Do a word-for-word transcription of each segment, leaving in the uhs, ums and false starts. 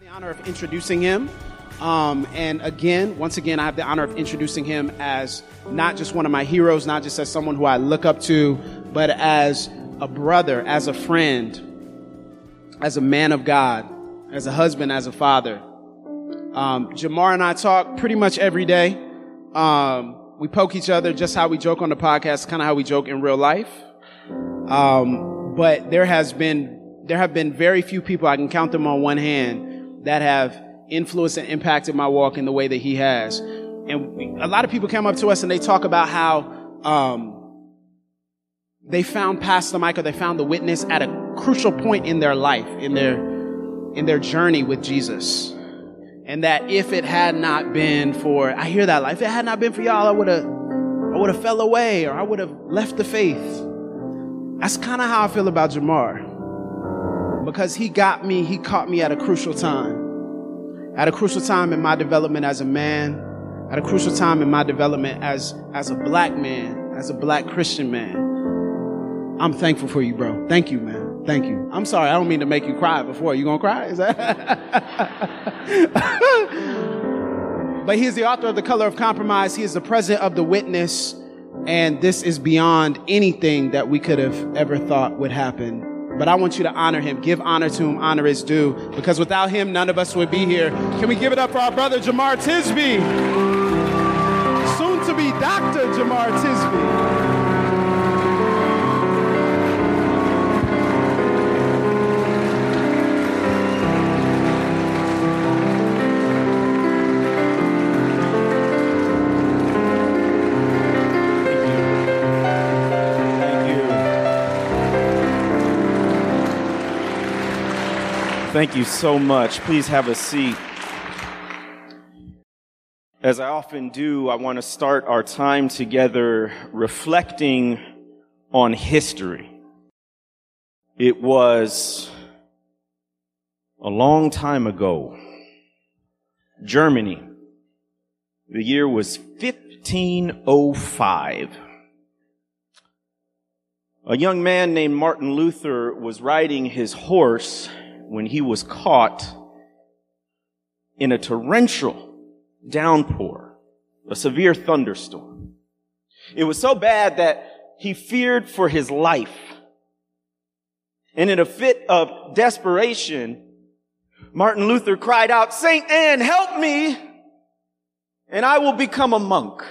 The honor of introducing him. Um, and again, once again, I have the honor of introducing him as not just one of my heroes, not just as someone who I look up to, but as a brother, as a friend, as a man of God, as a husband, as a father. Um, Jamar and I talk pretty much every day. Um, we poke each other just how we joke on the podcast, kind of how we joke in real life. Um, but there has been, there have been very few people, I can count them on one hand, that have influenced and impacted my walk in the way that he has. And we, a lot of people come up to us and they talk about how, um, they found Pastor Mike, or they found the witness at a crucial point in their life, in their, in their journey with Jesus. And that if it had not been for, I hear that, like, if it had not been for y'all, I would have, I would have fell away, or I would have left the faith. That's kind of how I feel about Jamar, because he got me, he caught me at a crucial time, at a crucial time in my development as a man, at a crucial time in my development as, as a black man, as a black Christian man. I'm thankful for you, bro. Thank you, man. Thank you. I'm sorry. I don't mean to make you cry before. You gonna cry? Is that? But he is the author of The Color of Compromise. He is the president of The Witness. And this is beyond anything that we could have ever thought would happen. But I want you to honor him. Give honor to whom honor is due. Because without him, none of us would be here. Can we give it up for our brother, Jemar Tisby? Soon to be Doctor Jemar Tisby. Thank you so much. Please have a seat. As I often do, I want to start our time together reflecting on history. It was a long time ago. Germany. The year was fifteen oh five. A young man named Martin Luther was riding his horse when he was caught in a torrential downpour, a severe thunderstorm. It was so bad that he feared for his life. And in a fit of desperation, Martin Luther cried out, "Saint Anne, help me, and I will become a monk."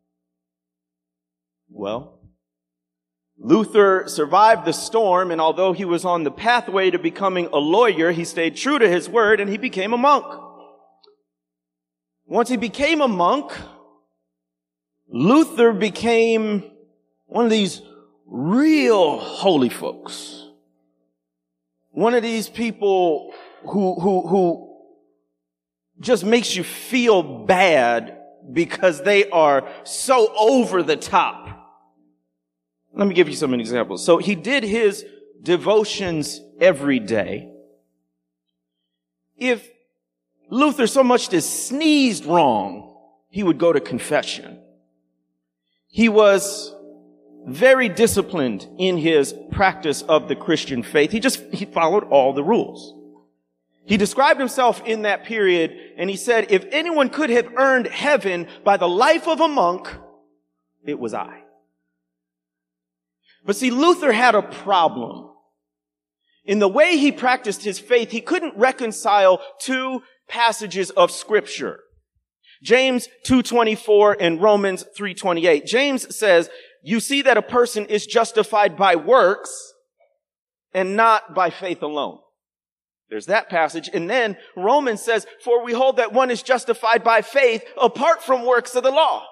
Well, Luther survived the storm, and although he was on the pathway to becoming a lawyer, he stayed true to his word and he became a monk. Once he became a monk, Luther became one of these real holy folks. One of these people who, who, who just makes you feel bad because they are so over the top. Let me give you some examples. So he did his devotions every day. If Luther so much as sneezed wrong, he would go to confession. He was very disciplined in his practice of the Christian faith. He just, he followed all the rules. He described himself in that period, and he said, if anyone could have earned heaven by the life of a monk, it was I. But see, Luther had a problem. In the way he practiced his faith, he couldn't reconcile two passages of Scripture. James two twenty-four and Romans three twenty-eight. James says, you see that a person is justified by works and not by faith alone. There's that passage. And then Romans says, for we hold that one is justified by faith apart from works of the law.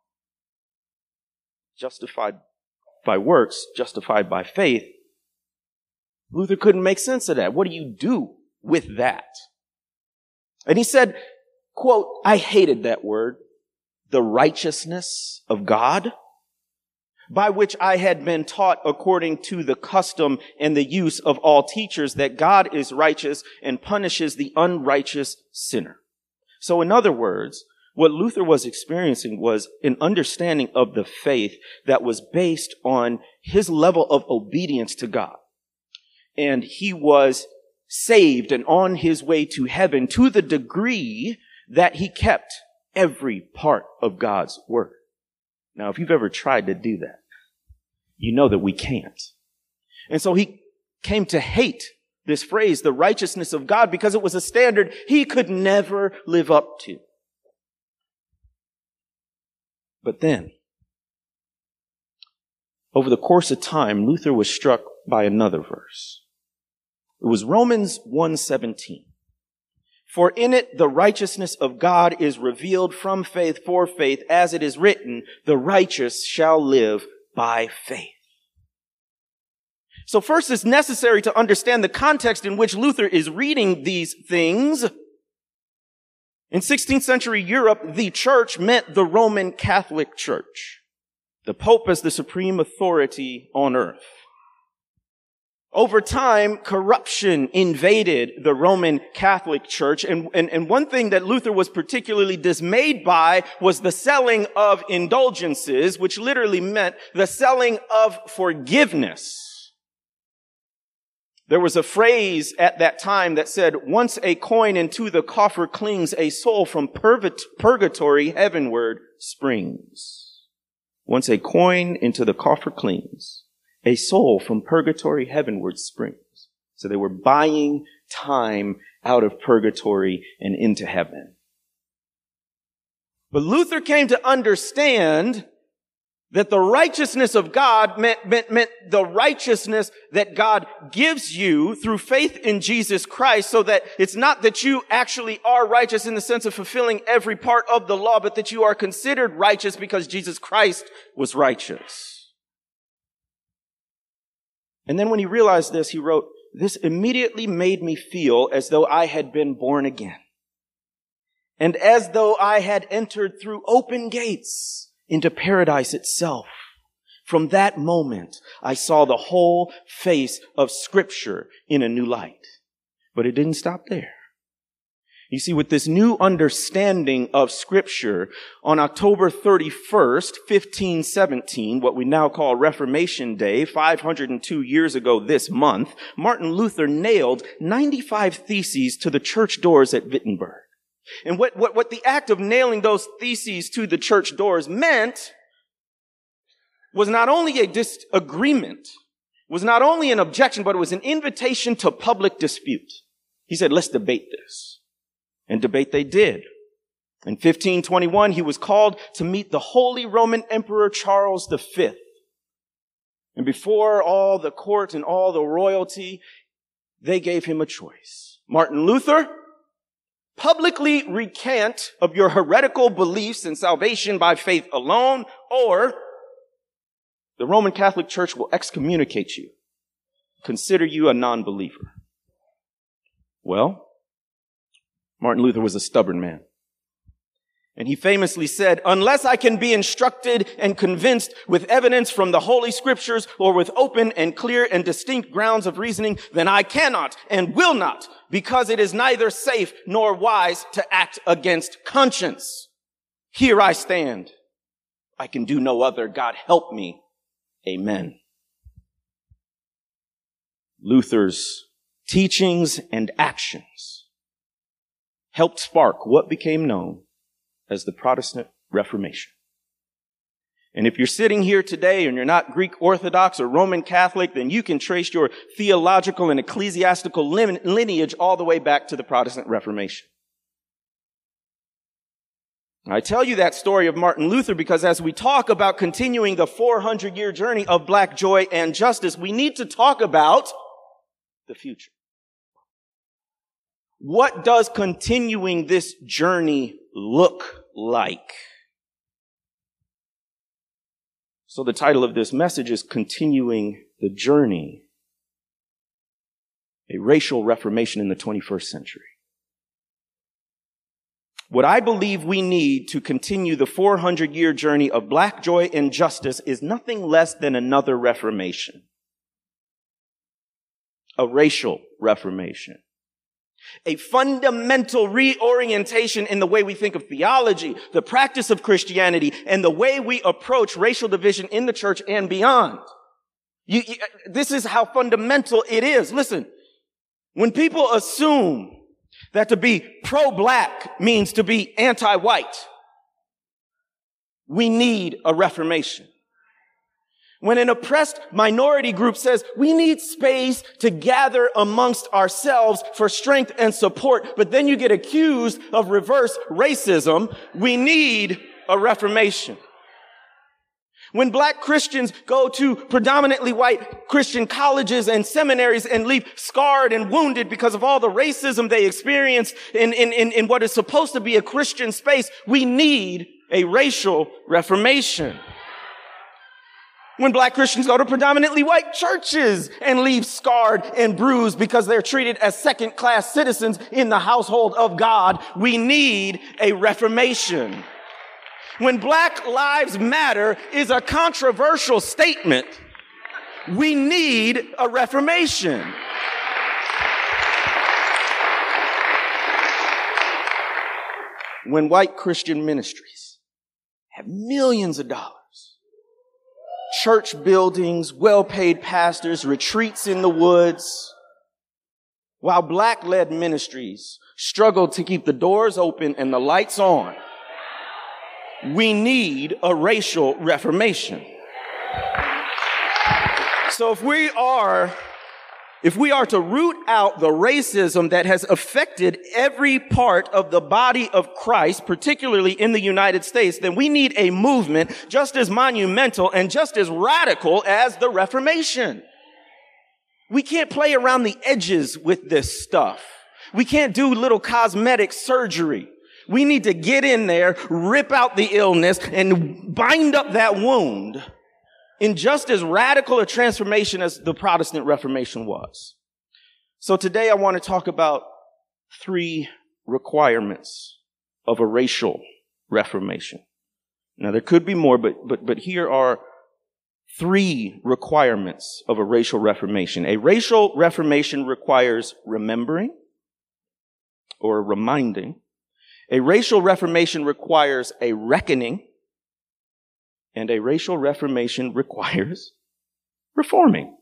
Justified by works, justified by faith. Luther couldn't make sense of that. What do you do with that? And he said, quote, I hated that word, the righteousness of God, by which I had been taught according to the custom and the use of all teachers that God is righteous and punishes the unrighteous sinner. So in other words, what Luther was experiencing was an understanding of the faith that was based on his level of obedience to God. And he was saved and on his way to heaven to the degree that he kept every part of God's word. Now, if you've ever tried to do that, you know that we can't. And so he came to hate this phrase, the righteousness of God, because it was a standard he could never live up to. But then, over the course of time, Luther was struck by another verse. It was Romans one seventeen. For in it the righteousness of God is revealed from faith for faith, as it is written, the righteous shall live by faith. So first, it's necessary to understand the context in which Luther is reading these things. In sixteenth century Europe, the church meant the Roman Catholic Church. The Pope as the supreme authority on earth. Over time, corruption invaded the Roman Catholic Church, and, and, and one thing that Luther was particularly dismayed by was the selling of indulgences, which literally meant the selling of forgiveness. There was a phrase at that time that said, once a coin into the coffer clings, a soul from purgatory heavenward springs. Once a coin into the coffer clings, a soul from purgatory heavenward springs. So they were buying time out of purgatory and into heaven. But Luther came to understand that the righteousness of God meant, meant, meant the righteousness that God gives you through faith in Jesus Christ, so that it's not that you actually are righteous in the sense of fulfilling every part of the law, but that you are considered righteous because Jesus Christ was righteous. And then when he realized this, he wrote, this immediately made me feel as though I had been born again, and as though I had entered through open gates into paradise itself. From that moment, I saw the whole face of Scripture in a new light. But it didn't stop there. You see, with this new understanding of Scripture, on October thirty-first, fifteen seventeen, what we now call Reformation Day, five hundred two years ago this month, Martin Luther nailed ninety-five theses to the church doors at Wittenberg. And what, what, what the act of nailing those theses to the church doors meant was not only a disagreement, was not only an objection, but it was an invitation to public dispute. He said, let's debate this. And debate they did. In fifteen twenty-one, he was called to meet the Holy Roman Emperor Charles the Fifth. And before all the court and all the royalty, they gave him a choice. Martin Luther, publicly recant of your heretical beliefs in salvation by faith alone, or the Roman Catholic Church will excommunicate you, consider you a non-believer. Well, Martin Luther was a stubborn man. And he famously said, unless I can be instructed and convinced with evidence from the Holy Scriptures or with open and clear and distinct grounds of reasoning, then I cannot and will not, because it is neither safe nor wise to act against conscience. Here I stand. I can do no other. God help me. Amen. Luther's teachings and actions helped spark what became known as the Protestant Reformation. And if you're sitting here today and you're not Greek Orthodox or Roman Catholic, then you can trace your theological and ecclesiastical lineage all the way back to the Protestant Reformation. I tell you that story of Martin Luther because as we talk about continuing the four hundred year journey of black joy and justice, we need to talk about the future. What does continuing this journey look like? So the title of this message is Continuing the Journey, a Racial Reformation in the twenty-first century. What I believe we need to continue the four hundred year journey of black joy and justice is nothing less than another reformation. A racial reformation. A fundamental reorientation in the way we think of theology, the practice of Christianity, and the way we approach racial division in the church and beyond. You, you, this is how fundamental it is. Listen, When people assume that to be pro-black means to be anti-white, we need a reformation. When an oppressed minority group says we need space to gather amongst ourselves for strength and support, but then you get accused of reverse racism, we need a reformation. When black Christians go to predominantly white Christian colleges and seminaries and leave scarred and wounded because of all the racism they experienced in, in, in, in what is supposed to be a Christian space, we need a racial reformation. When black Christians go to predominantly white churches and leave scarred and bruised because they're treated as second-class citizens in the household of God, we need a reformation. When Black Lives Matter is a controversial statement, we need a reformation. When white Christian ministries have millions of dollars, church buildings, well-paid pastors, retreats in the woods, while black-led ministries struggle to keep the doors open and the lights on, we need a racial reformation. So if we are, if we are to root out the racism that has affected every part of the body of Christ, particularly in the United States, then we need a movement just as monumental and just as radical as the Reformation. We can't play around the edges with this stuff. We can't do little cosmetic surgery. We need to get in there, rip out the illness, and bind up that wound in just as radical a transformation as the Protestant Reformation was. So today I want to talk about three requirements of a racial reformation. Now there could be more, but, but, but here are three requirements of a racial reformation. A racial reformation requires remembering or reminding. A racial reformation requires a reckoning, and a racial reformation requires reforming.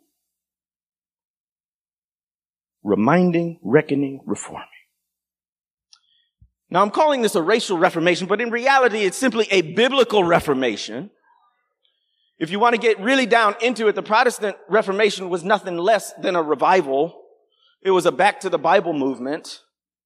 Reminding, reckoning, reforming. Now I'm calling this a racial reformation, but in reality it's simply a biblical reformation. If you want to get really down into it, the Protestant Reformation was nothing less than a revival. It was a back to the Bible movement.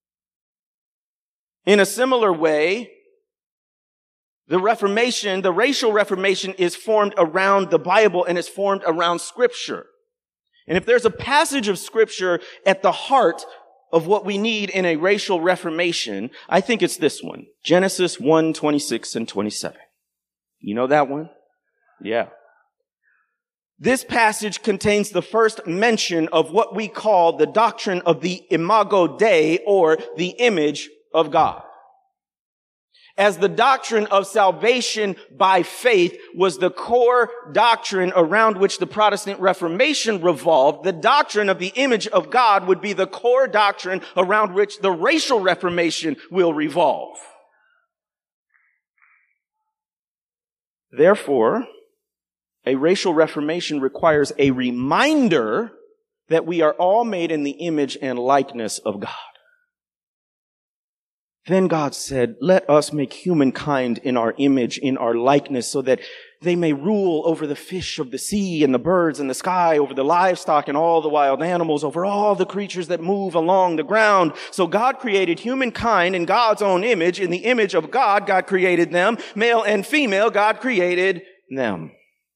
In a similar way, the Reformation, the racial Reformation is formed around the Bible and is formed around Scripture. And if there's a passage of Scripture at the heart of what we need in a racial reformation, I think it's this one. Genesis one, twenty-six and twenty-seven. You know that one? Yeah. This passage contains the first mention of what we call the doctrine of the Imago Dei, or the image of God. As the doctrine of salvation by faith was the core doctrine around which the Protestant Reformation revolved, the doctrine of the image of God would be the core doctrine around which the racial Reformation will revolve. Therefore, a racial reformation requires a reminder that we are all made in the image and likeness of God. Then God said, let us make humankind in our image, in our likeness, so that they may rule over the fish of the sea and the birds in the sky, over the livestock and all the wild animals, over all the creatures that move along the ground. So God created humankind in God's own image. In the image of God, God created them. Male and female, God created them.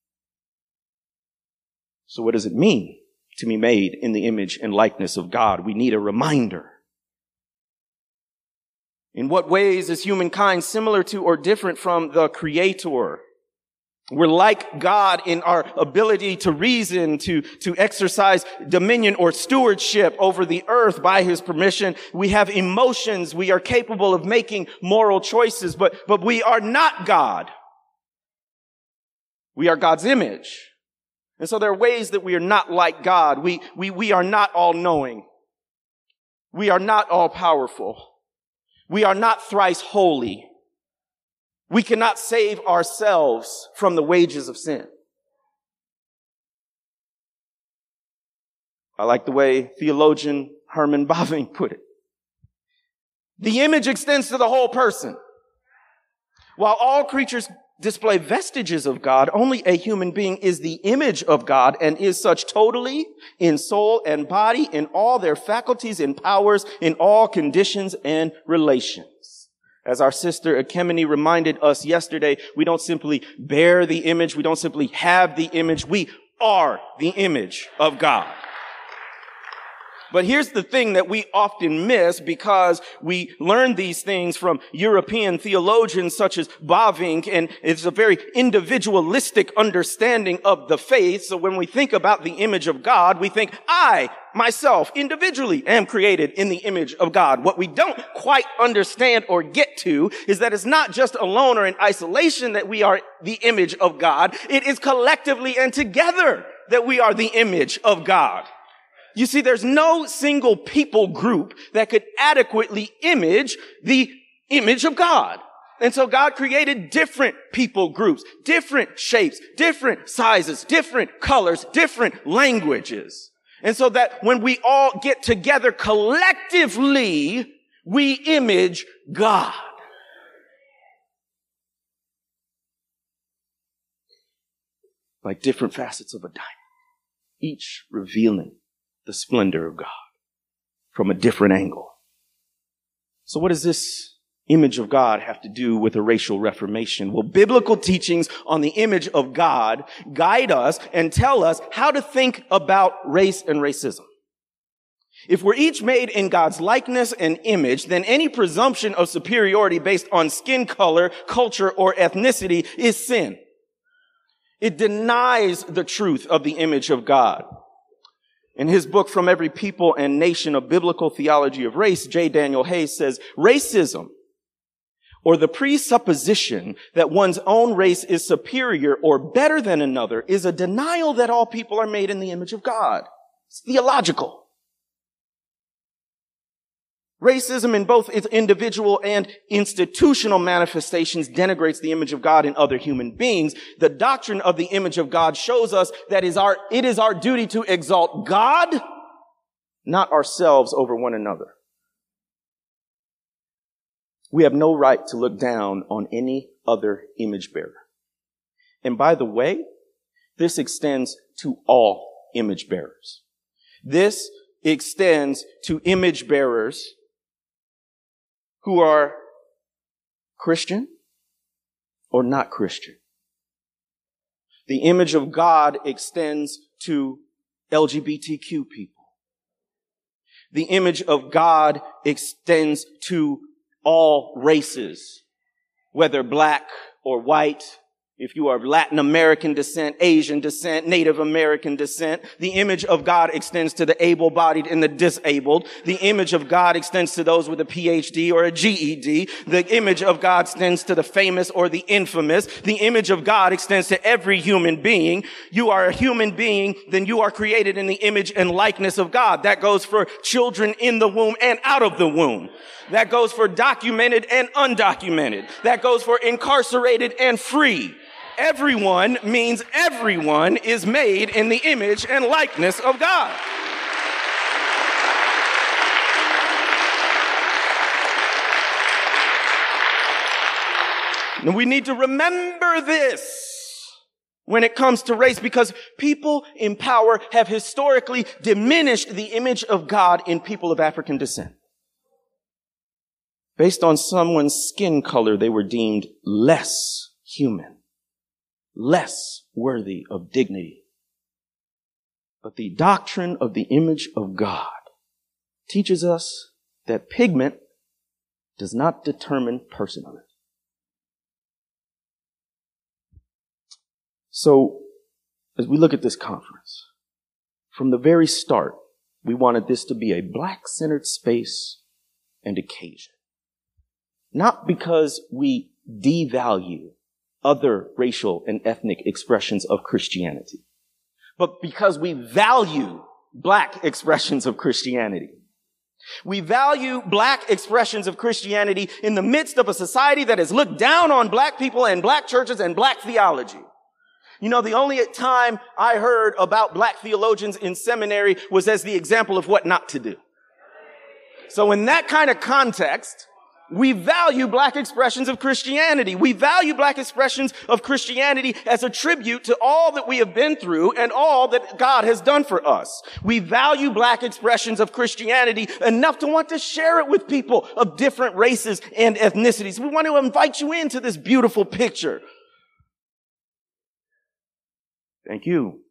So what does it mean to be made in the image and likeness of God? We need a reminder. In what ways is humankind similar to or different from the Creator? We're like God in our ability to reason, to, to exercise dominion or stewardship over the earth by His permission. We have emotions. We are capable of making moral choices, but, but we are not God. We are God's image. And so there are ways that we are not like God. We, we, we are not all-knowing. We are not all-powerful. We are not thrice holy. We cannot save ourselves from the wages of sin. I like the way theologian Herman Bavinck put it. The image extends to the whole person. While all creatures display vestiges of God, only a human being is the image of God and is such totally in soul and body, in all their faculties and powers, in all conditions and relations. As our sister Ekemini reminded us yesterday, we don't simply bear the image, we don't simply have the image, we are the image of God. But here's the thing that we often miss because we learn these things from European theologians such as Bavinck, and it's a very individualistic understanding of the faith. So when we think about the image of God, we think, I, myself, individually am created in the image of God. What we don't quite understand or get to is that it's not just alone or in isolation that we are the image of God. It is collectively and together that we are the image of God. You see, there's no single people group that could adequately image the image of God. And so God created different people groups, different shapes, different sizes, different colors, different languages. And so that when we all get together collectively, we image God. Like different facets of a diamond, each revealing the splendor of God from a different angle. So what does this image of God have to do with a racial reformation? Well, biblical teachings on the image of God guide us and tell us how to think about race and racism. If we're each made in God's likeness and image, then any presumption of superiority based on skin color, culture, or ethnicity is sin. It denies the truth of the image of God. In his book, From Every People and Nation, A Biblical Theology of Race, J. Daniel Hayes says, racism, or the presupposition that one's own race is superior or better than another, is a denial that all people are made in the image of God. It's theological. Racism in both its individual and institutional manifestations denigrates the image of God in other human beings. The doctrine of the image of God shows us that is our, it is our duty to exalt God, not ourselves over one another. We have no right to look down on any other image bearer. And by the way, this extends to all image bearers. This extends to image bearers who are Christian or not Christian. The image of God extends to L G B T Q people. The image of God extends to all races, whether black or white. If you are of Latin American descent, Asian descent, Native American descent, the image of God extends to the able-bodied and the disabled. The image of God extends to those with a P H D or a G E D. The image of God extends to the famous or the infamous. The image of God extends to every human being. You are a human being, then you are created in the image and likeness of God. That goes for children in the womb and out of the womb. That goes for documented and undocumented. That goes for incarcerated and free. Everyone means everyone is made in the image and likeness of God. And we need to remember this when it comes to race, because people in power have historically diminished the image of God in people of African descent. Based on someone's skin color, they were deemed less human, less worthy of dignity. But the doctrine of the image of God teaches us that pigment does not determine personhood. So, as we look at this conference, from the very start, we wanted this to be a black-centered space and occasion. Not because we devalue other racial and ethnic expressions of Christianity, but because we value black expressions of Christianity. We value black expressions of Christianity in the midst of a society that has looked down on black people and black churches and black theology. You know, the only time I heard about black theologians in seminary was as the example of what not to do. So in that kind of context, we value black expressions of Christianity. We value black expressions of Christianity as a tribute to all that we have been through and all that God has done for us. We value black expressions of Christianity enough to want to share it with people of different races and ethnicities. We want to invite you into this beautiful picture. Thank you.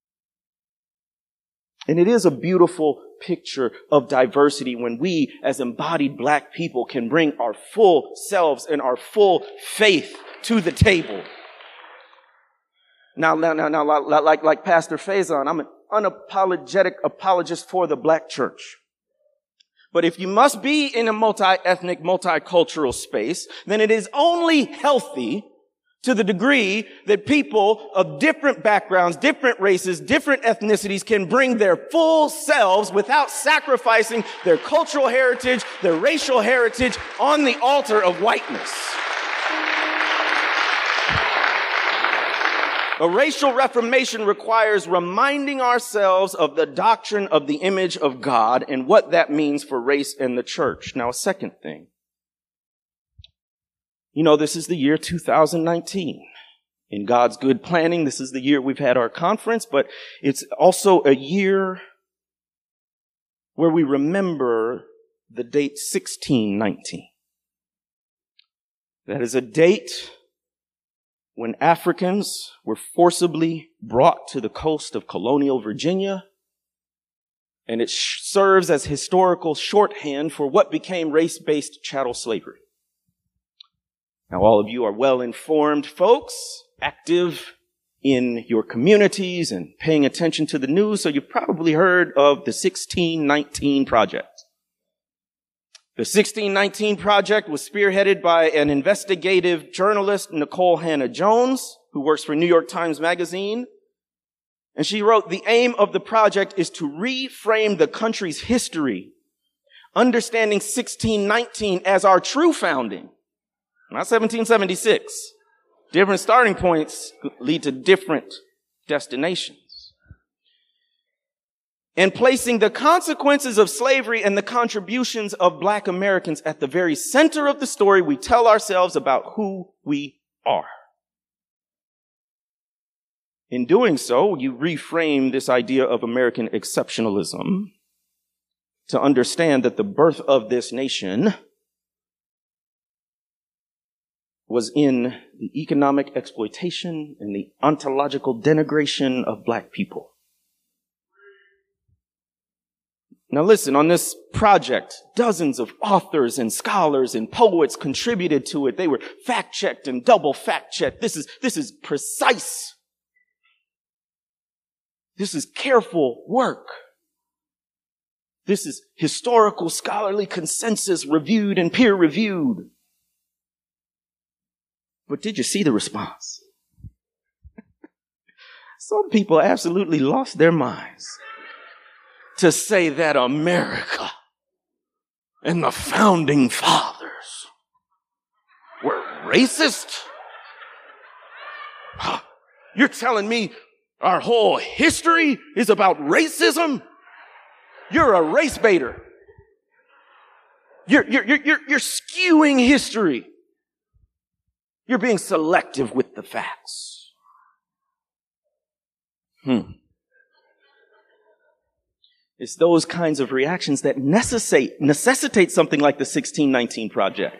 And it is a beautiful picture of diversity when we, as embodied black people, can bring our full selves and our full faith to the table. Now, now, now, now like, like Pastor Faison, I'm an unapologetic apologist for the black church. But if you must be in a multi-ethnic, multicultural space, then it is only healthy to the degree that people of different backgrounds, different races, different ethnicities can bring their full selves without sacrificing their cultural heritage, their racial heritage on the altar of whiteness. A racial reformation requires reminding ourselves of the doctrine of the image of God and what that means for race and the church. Now, a second thing. You know, this is the year two thousand nineteen. In God's good planning, this is the year we've had our conference, but it's also a year where we remember the date sixteen nineteen. That is a date when Africans were forcibly brought to the coast of colonial Virginia, and it sh- serves as historical shorthand for what became race-based chattel slavery. Now, all of you are well-informed folks, active in your communities and paying attention to the news, so you've probably heard of the sixteen nineteen Project. The sixteen nineteen Project was spearheaded by an investigative journalist, Nicole Hannah-Jones, who works for New York Times Magazine. And she wrote, "The aim of the project is to reframe the country's history, understanding sixteen nineteen as our true founding." Not seventeen seventy-six. Different starting points lead to different destinations. And placing the consequences of slavery and the contributions of black Americans at the very center of the story we tell ourselves about who we are. In doing so, you reframe this idea of American exceptionalism to understand that the birth of this nation was in the economic exploitation and the ontological denigration of black people. Now listen, on this project, dozens of authors and scholars and poets contributed to it. They were fact-checked and double fact-checked. This is, this is precise. This is careful work. This is historical scholarly consensus reviewed and peer-reviewed. But did you see the response? Some people absolutely lost their minds to say that America and the founding fathers were racist. You're telling me our whole history is about racism? You're a race baiter. You're, you're, you're, you're skewing history. You're being selective with the facts. Hmm. It's those kinds of reactions that necessitate, necessitate something like the sixteen nineteen Project.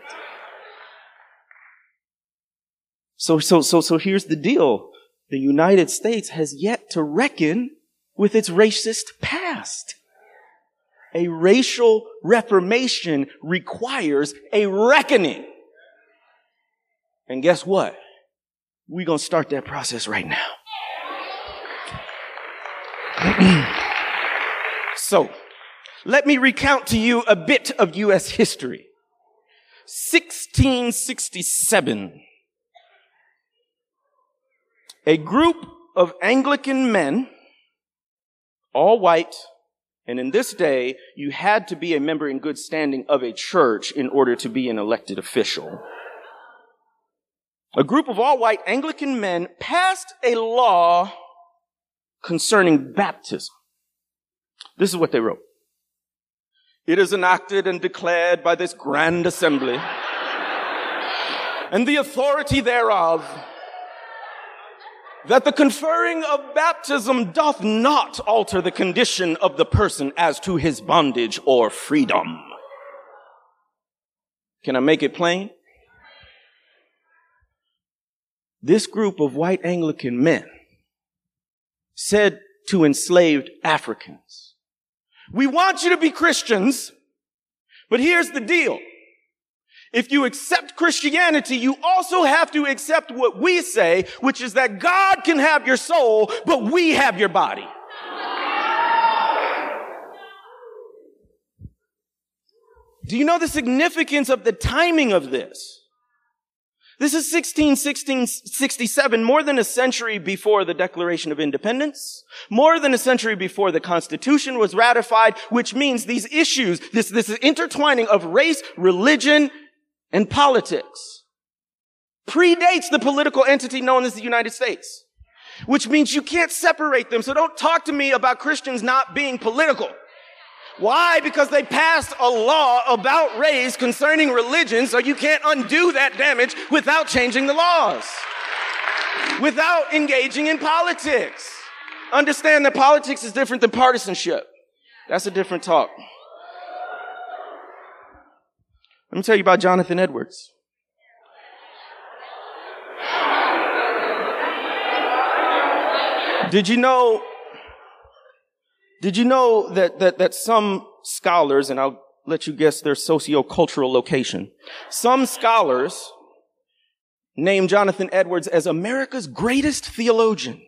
So, so, so, so here's the deal. The United States has yet to reckon with its racist past. A racial reformation requires a reckoning. And guess what? We're going to start that process right now. So, let me recount to you a bit of U S history. sixteen sixty-seven. A group of Anglican men, all white, and in this day, you had to be a member in good standing of a church in order to be an elected official. A group of all-white Anglican men passed a law concerning baptism. This is what they wrote. It is enacted and declared by this grand assembly, and the authority thereof, that the conferring of baptism doth not alter the condition of the person as to his bondage or freedom. Can I make it plain? This group of white Anglican men said to enslaved Africans, we want you to be Christians, but here's the deal. If you accept Christianity, you also have to accept what we say, which is that God can have your soul, but we have your body. Do you know the significance of the timing of this? This is sixteen sixty-seven, more than a century before the Declaration of Independence, more than a century before the Constitution was ratified, which means these issues, this, this intertwining of race, religion, and politics predates the political entity known as the United States, which means you can't separate them. So don't talk to me about Christians not being political. Why? Because they passed a law about race concerning religion, so you can't undo that damage without changing the laws, without engaging in politics. Understand that politics is different than partisanship. That's a different talk. Let me tell you about Jonathan Edwards. Did you know, did you know that, that, that some scholars, and I'll let you guess their socio-cultural location, some scholars name Jonathan Edwards as America's greatest theologian.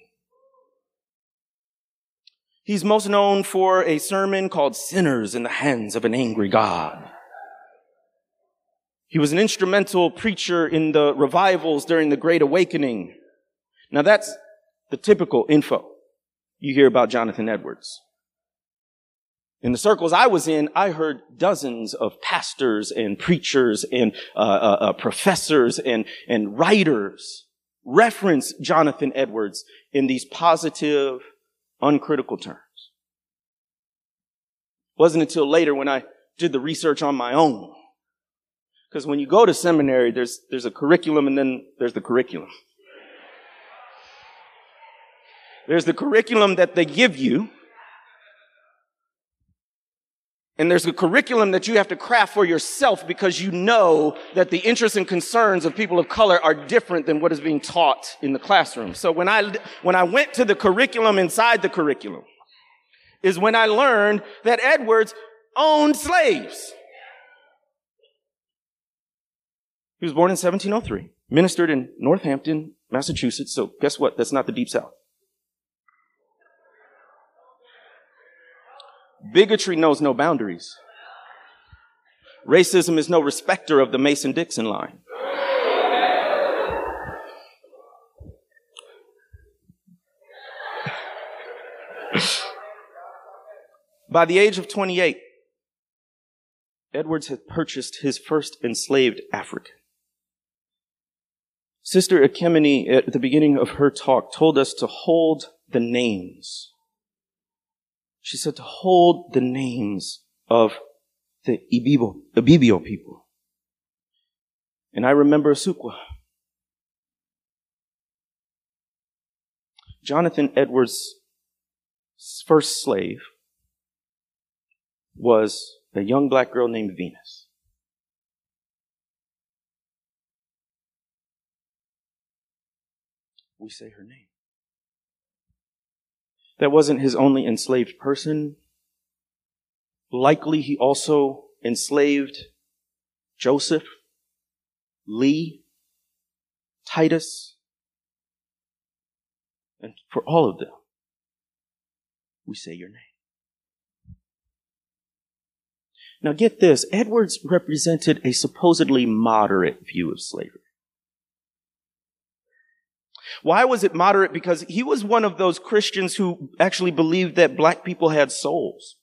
He's most known for a sermon called Sinners in the Hands of an Angry God. He was an instrumental preacher in the revivals during the Great Awakening. Now that's the typical info you hear about Jonathan Edwards. In the circles I was in, I heard dozens of pastors and preachers and uh, uh, uh, professors and, and writers reference Jonathan Edwards in these positive, uncritical terms. It wasn't until later when I did the research on my own. Because when you go to seminary, there's, there's a curriculum and then there's the curriculum. There's the curriculum that they give you. And there's a curriculum that you have to craft for yourself because you know that the interests and concerns of people of color are different than what is being taught in the classroom. So when I, when I went to the curriculum inside the curriculum is when I learned that Edwards owned slaves. He was born in seventeen oh three, ministered in Northampton, Massachusetts. So guess what? That's not the Deep South. Bigotry knows no boundaries. Racism is no respecter of the Mason-Dixon line. By the age of twenty-eight, Edwards had purchased his first enslaved African. Sister Ekemini, at the beginning of her talk, told us to hold the names. She said to hold the names of the Ibibo, Ibibio people. And I remember Asukwa. Jonathan Edwards' first slave was a young black girl named Venus. We say her name. That wasn't his only enslaved person. Likely he also enslaved Joseph, Lee, Titus, and for all of them, we say your name. Now get this, Edwards represented a supposedly moderate view of slavery. Why was it moderate? Because he was one of those Christians who actually believed that black people had souls.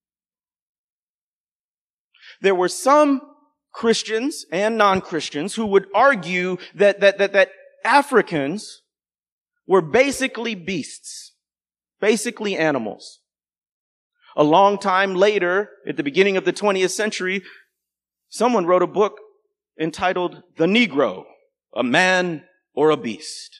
There were some Christians and non-Christians who would argue that, that, that, that Africans were basically beasts, basically animals. A long time later, at the beginning of the twentieth century, someone wrote a book entitled The Negro, a Man or a Beast.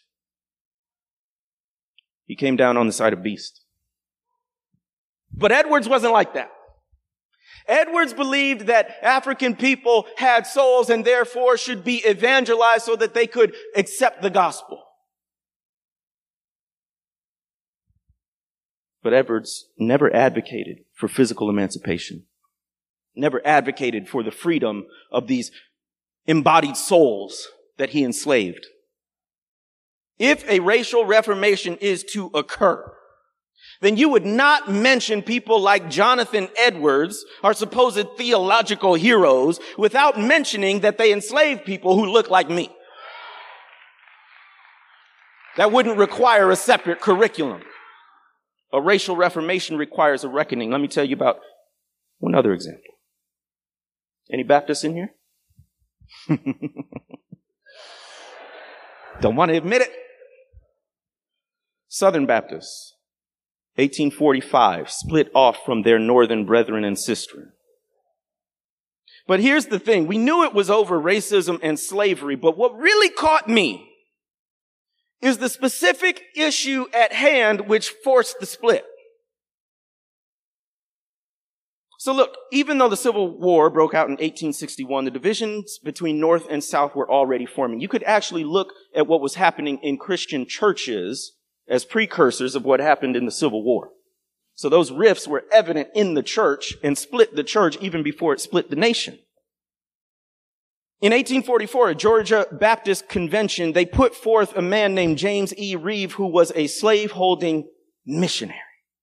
He came down on the side of beast. But Edwards wasn't like that. Edwards believed that African people had souls and therefore should be evangelized so that they could accept the gospel. But Edwards never advocated for physical emancipation, never advocated for the freedom of these embodied souls that he enslaved. If a racial reformation is to occur, then you would not mention people like Jonathan Edwards, our supposed theological heroes, without mentioning that they enslaved people who look like me. That wouldn't require a separate curriculum. A racial reformation requires a reckoning. Let me tell you about one other example. Any Baptists in here? Don't want to admit it. Southern Baptists, eighteen forty-five, split off from their northern brethren and sistren. But here's the thing. We knew it was over racism and slavery, but what really caught me is the specific issue at hand which forced the split. So look, even though the Civil War broke out in eighteen sixty-one, the divisions between North and South were already forming. You could actually look at what was happening in Christian churches as precursors of what happened in the Civil War. So those rifts were evident in the church and split the church even before it split the nation. In eighteen forty-four, a Georgia Baptist convention, they put forth a man named James E. Reeve, who was a slave-holding missionary.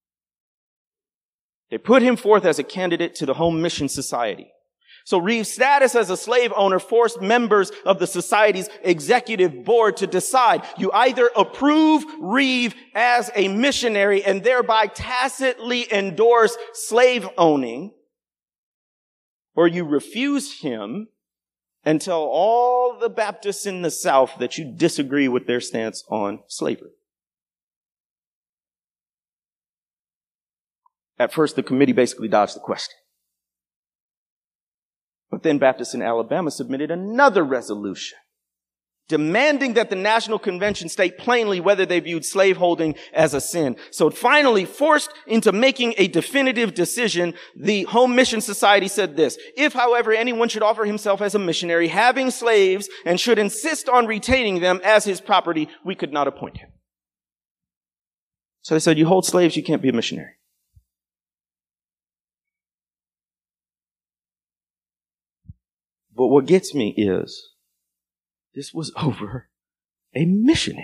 They put him forth as a candidate to the Home Mission Society. So Reeve's status as a slave owner forced members of the society's executive board to decide. You either approve Reeve as a missionary and thereby tacitly endorse slave owning, or you refuse him and tell all the Baptists in the South that you disagree with their stance on slavery. At first, the committee basically dodged the question. But then Baptists in Alabama submitted another resolution demanding that the National Convention state plainly whether they viewed slaveholding as a sin. So finally, forced into making a definitive decision, the Home Mission Society said this: if, however, anyone should offer himself as a missionary having slaves and should insist on retaining them as his property, we could not appoint him. So they said, you hold slaves, you can't be a missionary. But what gets me is, this was over a missionary.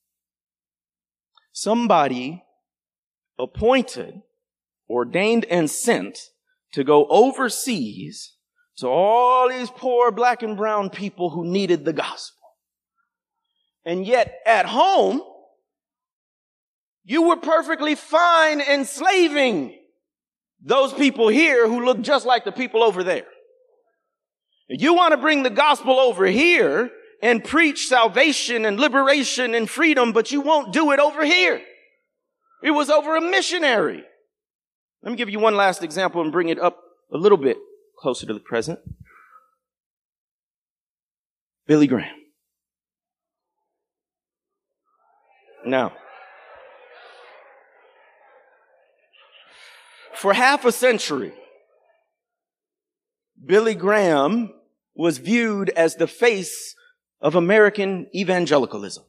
Somebody appointed, ordained, and sent to go overseas to all these poor black and brown people who needed the gospel. And yet, at home, you were perfectly fine enslaving those people here who look just like the people over there. You want to bring the gospel over here and preach salvation and liberation and freedom, but you won't do it over here. It was over a missionary. Let me give you one last example and bring it up a little bit closer to the present. Billy Graham. Now, for half a century, Billy Graham was viewed as the face of American evangelicalism.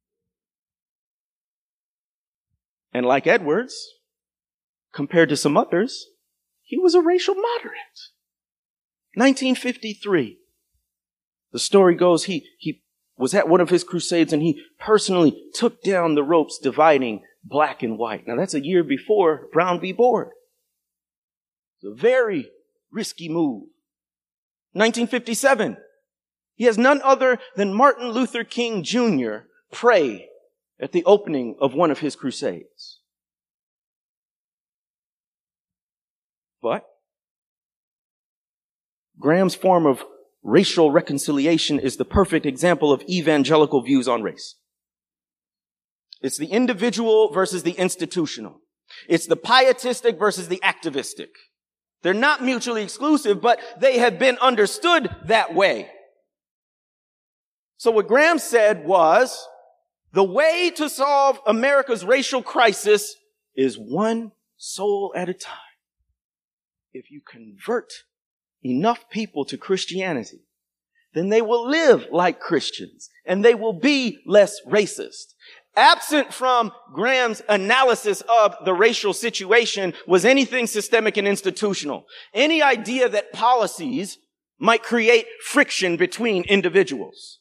And like Edwards, compared to some others, he was a racial moderate. nineteen fifty-three, the story goes he, he was at one of his crusades and he personally took down the ropes dividing black and white. Now that's a year before Brown v. Board. It's a very risky move. nineteen fifty-seven, he has none other than Martin Luther King Junior pray at the opening of one of his crusades. But Graham's form of racial reconciliation is the perfect example of evangelical views on race. It's the individual versus the institutional. It's the pietistic versus the activistic. They're not mutually exclusive, but they have been understood that way. So what Graham said was, the way to solve America's racial crisis is one soul at a time. If you convert enough people to Christianity, then they will live like Christians and they will be less racist. Absent from Graham's analysis of the racial situation was anything systemic and institutional. Any idea that policies might create friction between individuals.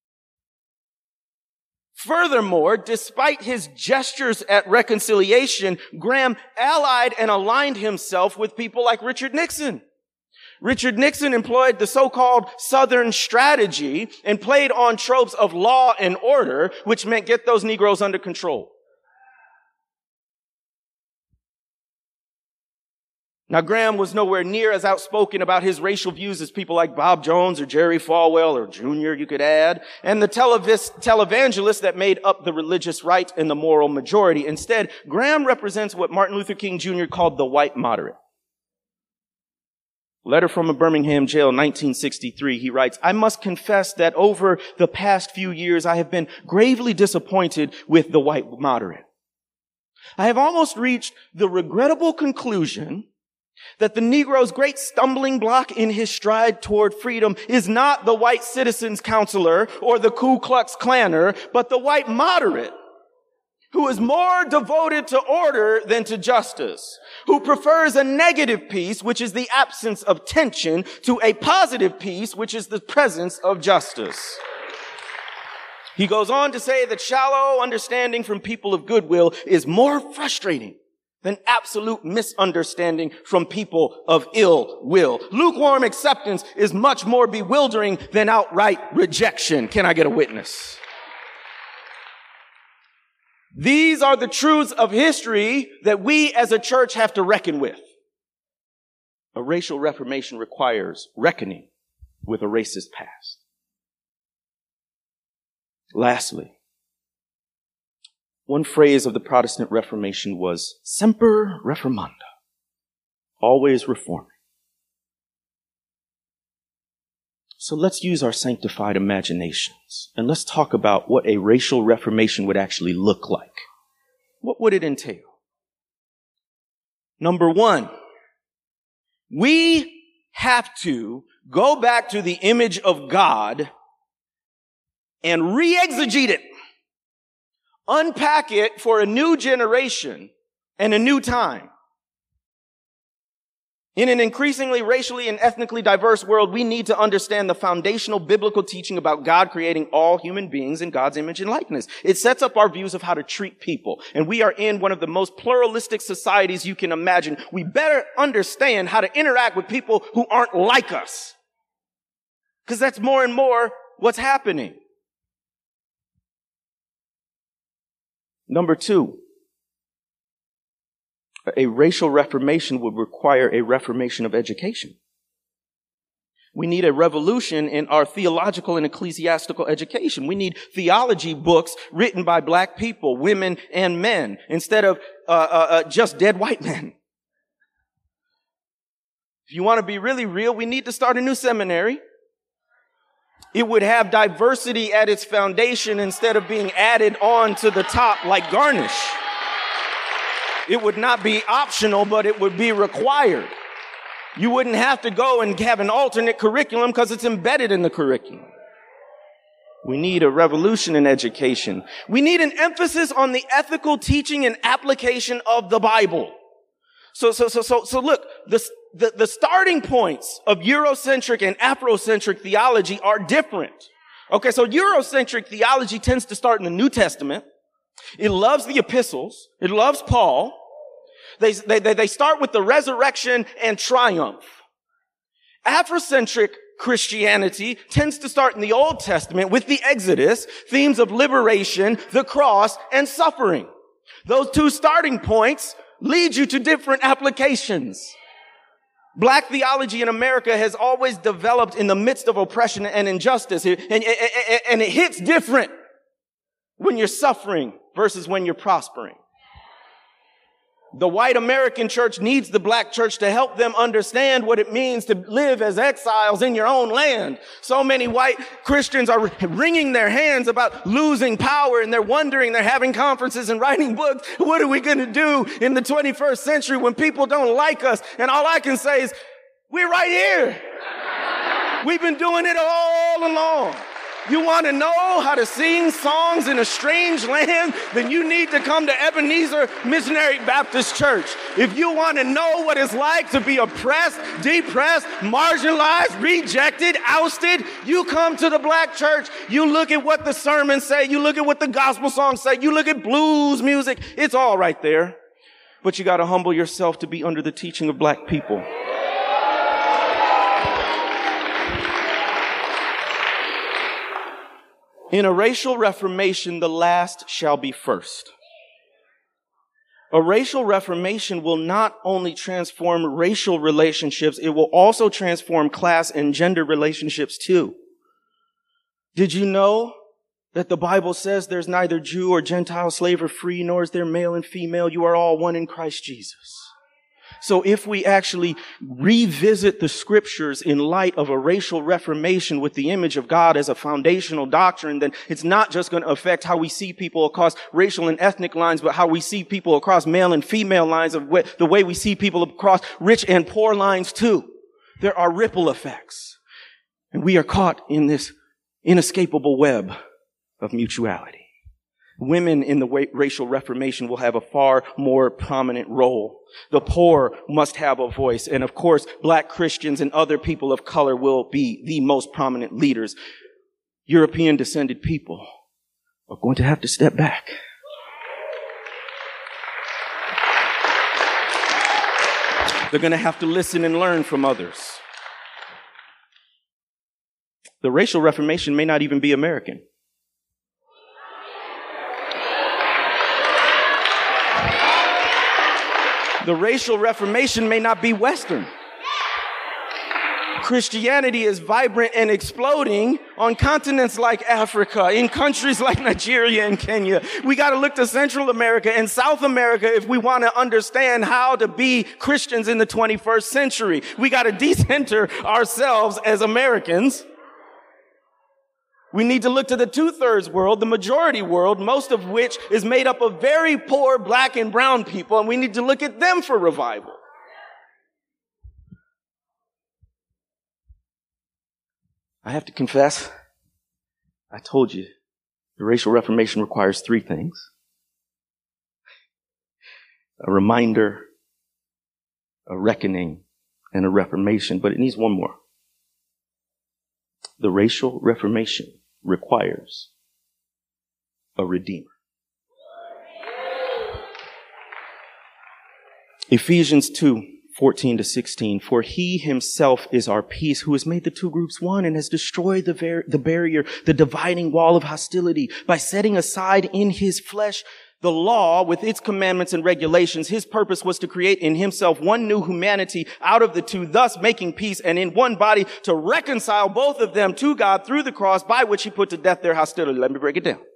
Furthermore, despite his gestures at reconciliation, Graham allied and aligned himself with people like Richard Nixon. Richard Nixon employed the so-called Southern strategy and played on tropes of law and order, which meant get those Negroes under control. Now, Graham was nowhere near as outspoken about his racial views as people like Bob Jones or Jerry Falwell or Junior, you could add, and the televis- televangelists that made up the religious right and the moral majority. Instead, Graham represents what Martin Luther King Junior called the white moderate. Letter from a Birmingham jail, nineteen sixty-three, he writes, I must confess that over the past few years, I have been gravely disappointed with the white moderate. I have almost reached the regrettable conclusion that the Negro's great stumbling block in his stride toward freedom is not the white citizens counselor or the Ku Klux Klanner, but the white moderate, who is more devoted to order than to justice, who prefers a negative peace, which is the absence of tension, to a positive peace, which is the presence of justice. He goes on to say that shallow understanding from people of goodwill is more frustrating than absolute misunderstanding from people of ill will. Lukewarm acceptance is much more bewildering than outright rejection. Can I get a witness? These are the truths of history that we as a church have to reckon with. A racial reformation requires reckoning with a racist past. Lastly, one phrase of the Protestant Reformation was semper reformanda, always reforming. So let's use our sanctified imaginations and let's talk about what a racial reformation would actually look like. What would it entail? Number one, we have to go back to the image of God and re-exegete it. Unpack it for a new generation and a new time. In an increasingly racially and ethnically diverse world, we need to understand the foundational biblical teaching about God creating all human beings in God's image and likeness. It sets up our views of how to treat people. And we are in one of the most pluralistic societies you can imagine. We better understand how to interact with people who aren't like us. Because that's more and more what's happening. Number two, a racial reformation would require a reformation of education. We need a revolution in our theological and ecclesiastical education. We need theology books written by black people, women and men, instead of uh, uh, uh, just dead white men. If you want to be really real, we need to start a new seminary. It would have diversity at its foundation instead of being added on to the top like garnish. It would not be optional, but it would be required. You wouldn't have to go and have an alternate curriculum because it's embedded in the curriculum. We need a revolution in education. We need an emphasis on the ethical teaching and application of the Bible. So, so, so, so, so look, the, the, the starting points of Eurocentric and Afrocentric theology are different. Okay, so Eurocentric theology tends to start in the New Testament. It loves the epistles. It loves Paul. They, they, they start with the resurrection and triumph. Afrocentric Christianity tends to start in the Old Testament with the Exodus, themes of liberation, the cross, and suffering. Those two starting points lead you to different applications. Black theology in America has always developed in the midst of oppression and injustice, and, and, and it hits different when you're suffering versus when you're prospering. The white American church needs the black church to help them understand what it means to live as exiles in your own land. So many white Christians are wringing their hands about losing power, and they're wondering, they're having conferences and writing books. What are we going to do in the twenty-first century when people don't like us? And all I can say is, we're right here. We've been doing it all along. You want to know how to sing songs in a strange land? Then you need to come to Ebenezer Missionary Baptist Church. If you want to know what it's like to be oppressed, depressed, marginalized, rejected, ousted, you come to the black church. You look at what the sermons say. You look at what the gospel songs say. You look at blues music. It's all right there. But you got to humble yourself to be under the teaching of black people. In a racial reformation, the last shall be first. A racial reformation will not only transform racial relationships, it will also transform class and gender relationships too. Did you know that the Bible says there's neither Jew or Gentile, slave or free, nor is there male and female? You are all one in Christ Jesus. So if we actually revisit the scriptures in light of a racial reformation with the image of God as a foundational doctrine, then it's not just going to affect how we see people across racial and ethnic lines, but how we see people across male and female lines, of the way we see people across rich and poor lines too. There are ripple effects. And we are caught in this inescapable web of mutuality. Women in the wa- racial reformation will have a far more prominent role. The poor must have a voice. And of course, black Christians and other people of color will be the most prominent leaders. European descended people are going to have to step back. They're going to have to listen and learn from others. The racial reformation may not even be American. The racial reformation may not be Western. Christianity is vibrant and exploding on continents like Africa, in countries like Nigeria and Kenya. We got to look to Central America and South America if we want to understand how to be Christians in the twenty-first century. We got to decenter ourselves as Americans. We need to look to the two-thirds world, the majority world, most of which is made up of very poor black and brown people, and we need to look at them for revival. I have to confess, I told you, the racial reformation requires three things. A reminder, a reckoning, and a reformation, but it needs one more. The racial reformation requires a redeemer. Ephesians two, fourteen to sixteen. For he himself is our peace, who has made the two groups one and has destroyed the, ver- the barrier, the dividing wall of hostility, by setting aside in his flesh the law with its commandments and regulations. His purpose was to create in himself one new humanity out of the two, thus making peace, and in one body to reconcile both of them to God through the cross, by which he put to death their hostility. Let me break it down.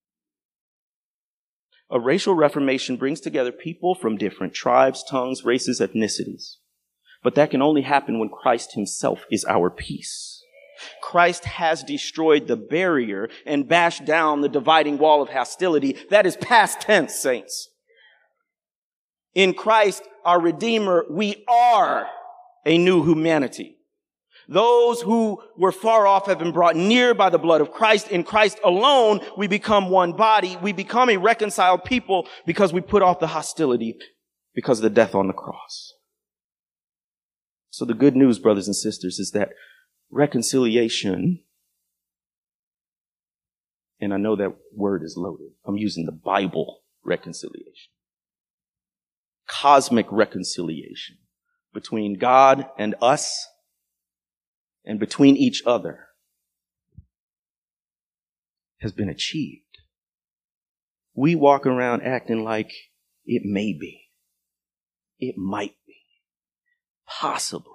A racial reformation brings together people from different tribes, tongues, races, ethnicities. But that can only happen when Christ himself is our peace. Christ has destroyed the barrier and bashed down the dividing wall of hostility. That is past tense, saints. In Christ, our Redeemer, we are a new humanity. Those who were far off have been brought near by the blood of Christ. In Christ alone, we become one body. We become a reconciled people because we put off the hostility because of the death on the cross. So the good news, brothers and sisters, is that reconciliation, and I know that word is loaded. I'm using the Bible reconciliation. Cosmic reconciliation between God and us and between each other has been achieved. We walk around acting like it may be, it might be, possibly.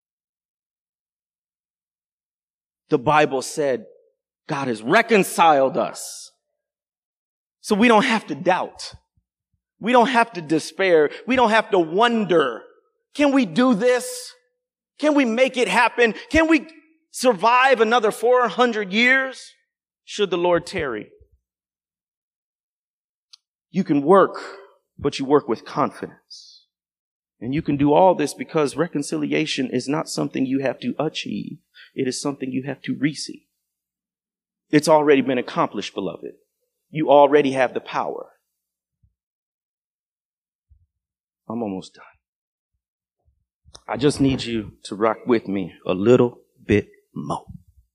The Bible said God has reconciled us. So we don't have to doubt. We don't have to despair. We don't have to wonder, can we do this? Can we make it happen? Can we survive another four hundred years? Should the Lord tarry? You can work, but you work with confidence. And you can do all this because reconciliation is not something you have to achieve. It is something you have to receive. It's already been accomplished, beloved. You already have the power. I'm almost done. I just need you to rock with me a little bit more.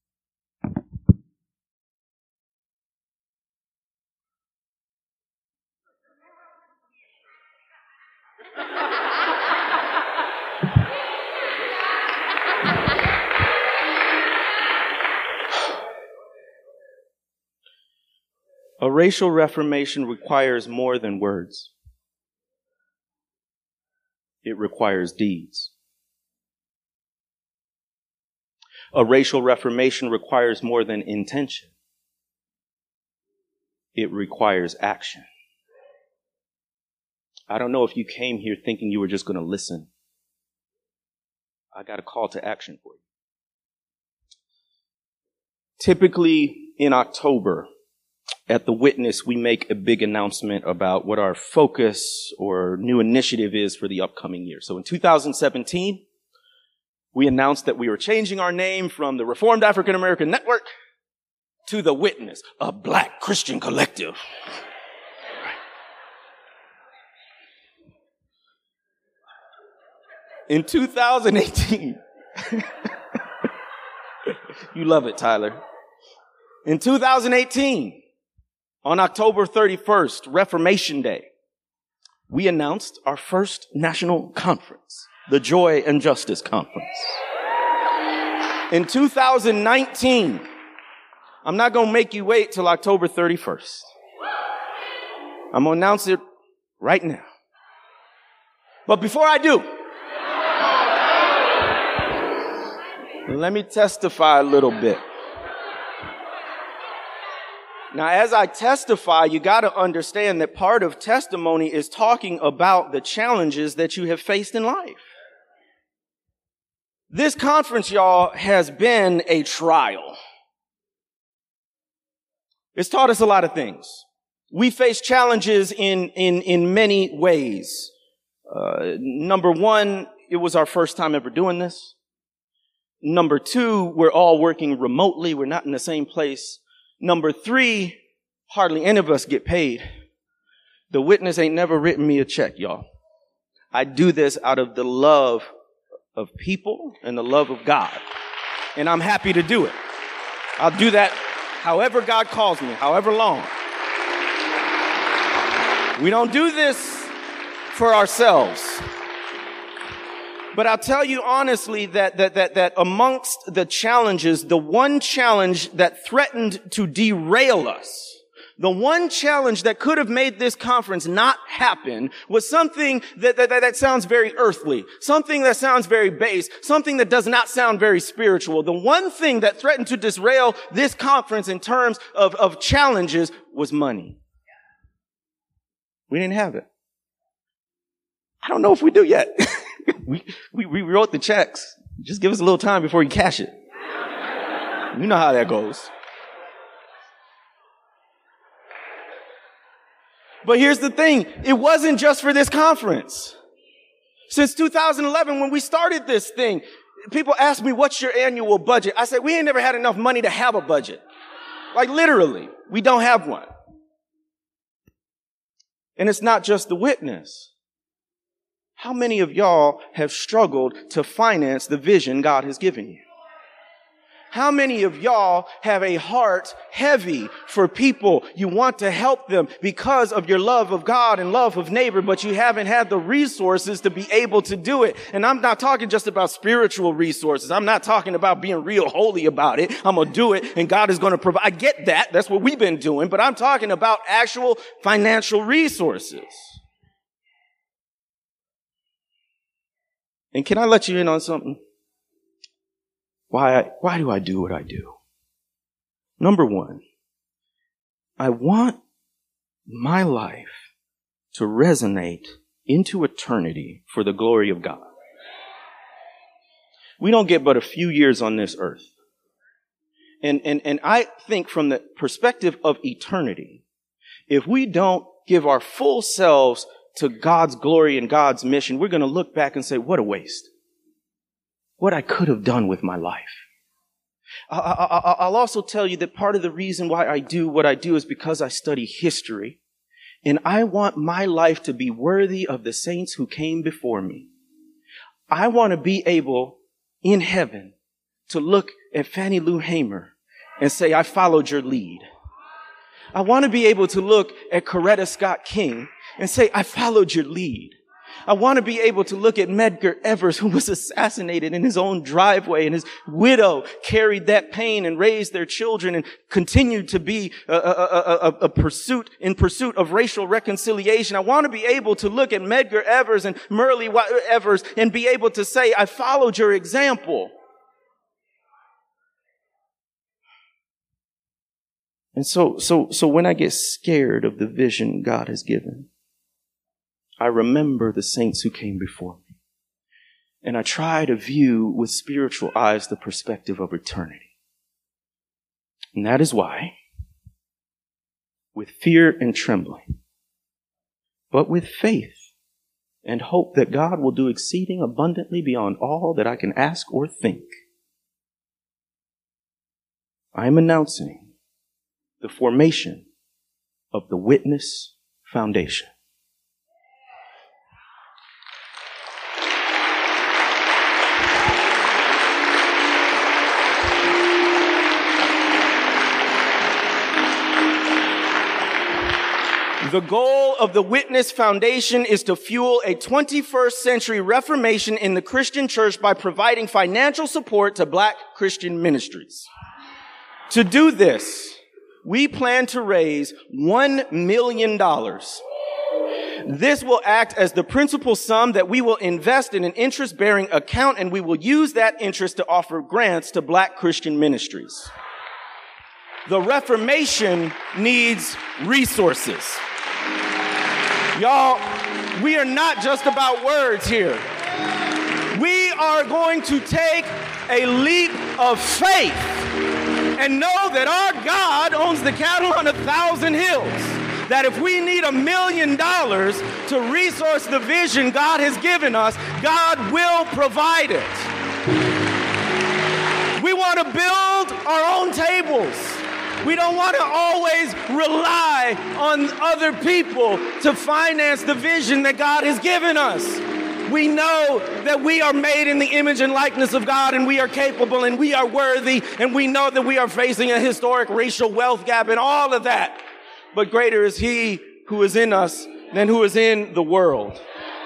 A racial reformation requires more than words. It requires deeds. A racial reformation requires more than intention. It requires action. I don't know if you came here thinking you were just going to listen. I got a call to action for you. Typically in October, at The Witness, we make a big announcement about what our focus or new initiative is for the upcoming year. So in two thousand seventeen, we announced that we were changing our name from the Reformed African American Network to The Witness, a Black Christian collective. In two thousand eighteen, you love it, Tyler. In two thousand eighteen, on October thirty-first, Reformation Day, we announced our first national conference, the Joy and Justice Conference. In two thousand nineteen, I'm not going to make you wait till October thirty-first. I'm going to announce it right now. But before I do, let me testify a little bit. Now, as I testify, you got to understand that part of testimony is talking about the challenges that you have faced in life. This conference, y'all, has been a trial. It's taught us a lot of things. We face challenges in, in, in many ways. Uh, number one, it was our first time ever doing this. Number two, we're all working remotely. We're not in the same place. Number three, hardly any of us get paid. The Witness ain't never written me a check, y'all. I do this out of the love of people and the love of God. And I'm happy to do it. I'll do that however God calls me, however long. We don't do this for ourselves. But I'll tell you honestly that, that, that, that amongst the challenges, the one challenge that threatened to derail us, the one challenge that could have made this conference not happen was something that, that, that sounds very earthly, something that sounds very base, something that does not sound very spiritual. The one thing that threatened to derail this conference in terms of, of challenges was money. We didn't have it. I don't know if we do yet. We, we, we wrote the checks. Just give us a little time before you cash it. You know how that goes. But here's the thing. It wasn't just for this conference. Since two thousand eleven, when we started this thing, people ask me, what's your annual budget? I said, we ain't never had enough money to have a budget. Like literally, we don't have one. And it's not just The Witness. How many of y'all have struggled to finance the vision God has given you? How many of y'all have a heart heavy for people? You want to help them because of your love of God and love of neighbor, but you haven't had the resources to be able to do it. And I'm not talking just about spiritual resources. I'm not talking about being real holy about it. I'm going to do it and God is going to provide. I get that. That's what we've been doing, but I'm talking about actual financial resources. And can I let you in on something? Why, I, why do I do what I do? Number one, I want my life to resonate into eternity for the glory of God. We don't get but a few years on this earth. And, and, and I think from the perspective of eternity, if we don't give our full selves to God's glory and God's mission, we're going to look back and say, what a waste. What I could have done with my life. I, I, I, I'll also tell you that part of the reason why I do what I do is because I study history. And I want my life to be worthy of the saints who came before me. I want to be able in heaven to look at Fannie Lou Hamer and say, I followed your lead. I want to be able to look at Coretta Scott King and say, I followed your lead. I want to be able to look at Medgar Evers, who was assassinated in his own driveway, and his widow carried that pain and raised their children and continued to be a, a, a, a pursuit in pursuit of racial reconciliation. I want to be able to look at Medgar Evers and Myrlie Evers and be able to say, I followed your example. And so, so, so when I get scared of the vision God has given, I remember the saints who came before me. And I try to view with spiritual eyes the perspective of eternity. And that is why, with fear and trembling, but with faith and hope that God will do exceeding abundantly beyond all that I can ask or think, I am announcing the formation of the Witness Foundation. The goal of the Witness Foundation is to fuel a twenty-first century reformation in the Christian church by providing financial support to Black Christian ministries. To do this, we plan to raise one million dollars. This will act as the principal sum that we will invest in an interest-bearing account, and we will use that interest to offer grants to Black Christian ministries. The Reformation needs resources. Y'all, we are not just about words here. We are going to take a leap of faith and know that our God owns the cattle on a thousand hills. That if we need a million dollars to resource the vision God has given us, God will provide it. We want to build our own tables. We don't want to always rely on other people to finance the vision that God has given us. We know that we are made in the image and likeness of God, and we are capable and we are worthy, and we know that we are facing a historic racial wealth gap and all of that. But greater is He who is in us than who is in the world.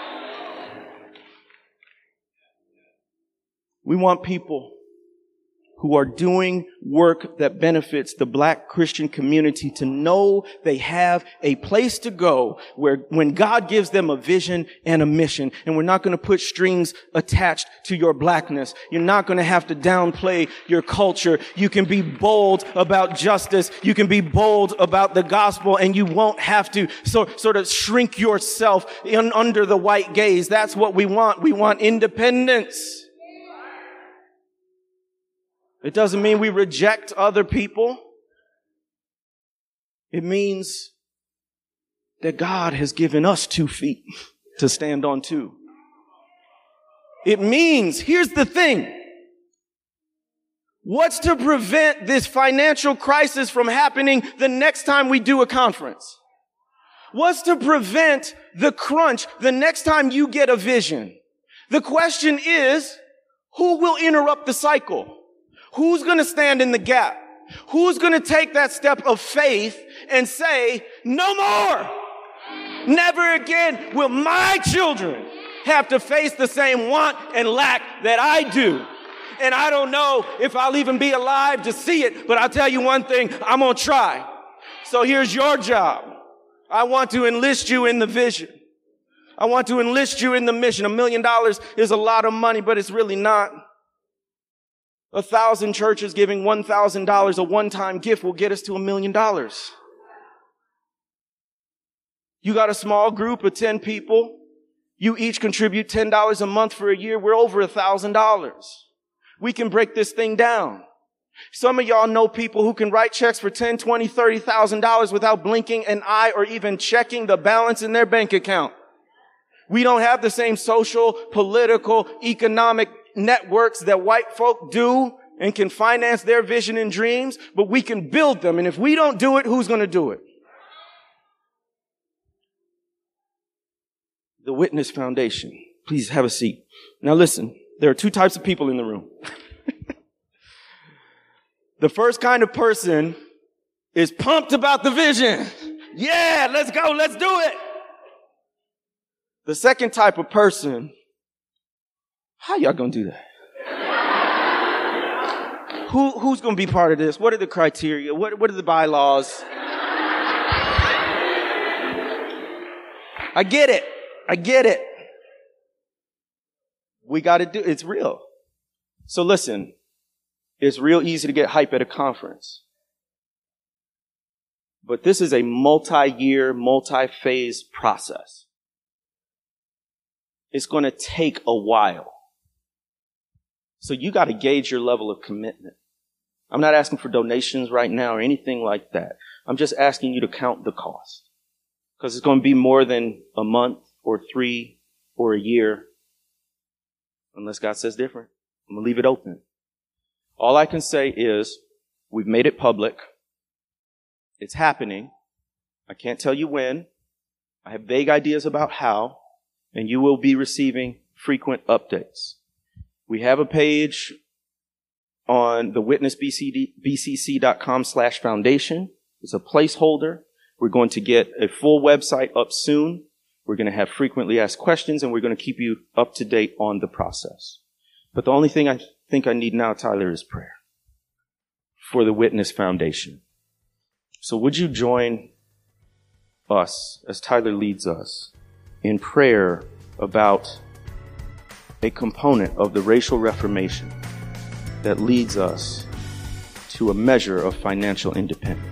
We want people who are doing work that benefits the Black Christian community to know they have a place to go where when God gives them a vision and a mission, and we're not going to put strings attached to your blackness. You're not going to have to downplay your culture. You can be bold about justice. You can be bold about the gospel, and you won't have to so, sort of shrink yourself in, under the white gaze. That's what we want. We want independence. It doesn't mean we reject other people. It means that God has given us two feet to stand on too. It means, here's the thing. What's to prevent this financial crisis from happening the next time we do a conference? What's to prevent the crunch the next time you get a vision? The question is, who will interrupt the cycle? Who's going to stand in the gap? Who's going to take that step of faith and say, no more? Never again will my children have to face the same want and lack that I do. And I don't know if I'll even be alive to see it, but I'll tell you one thing, I'm going to try. So here's your job. I want to enlist you in the vision. I want to enlist you in the mission. A million dollars is a lot of money, but it's really not. A thousand churches giving one thousand dollars, a one-time gift, will get us to a million dollars. You got a small group of ten people. You each contribute ten dollars a month for a year. We're over one thousand dollars. We can break this thing down. Some of y'all know people who can write checks for ten, twenty, thirty thousand dollars without blinking an eye or even checking the balance in their bank account. We don't have the same social, political, economic networks that white folk do and can finance their vision and dreams, but we can build them. And if we don't do it, who's going to do it? The Witness Foundation. Please have a seat. Now listen, there are two types of people in the room. The first kind of person is pumped about the vision. Yeah, let's go, let's do it. The second type of person, how y'all gonna do that? Who, who's gonna be part of this? What are the criteria? What, what are the bylaws? I get it. I get it. We gotta do, it's real. So listen, it's real easy to get hype at a conference. But this is a multi-year, multi-phase process. It's going to take a while. So you got to gauge your level of commitment. I'm not asking for donations right now or anything like that. I'm just asking you to count the cost. Because it's going to be more than a month or three or a year. Unless God says different. I'm going to leave it open. All I can say is we've made it public. It's happening. I can't tell you when. I have vague ideas about how. And you will be receiving frequent updates. We have a page on the witness b c c dot com slash foundation. It's a placeholder. We're going to get a full website up soon. We're going to have frequently asked questions, and we're going to keep you up to date on the process. But the only thing I think I need now, Tyler, is prayer for the Witness Foundation. So would you join us as Tyler leads us in prayer about a component of the racial reformation that leads us to a measure of financial independence?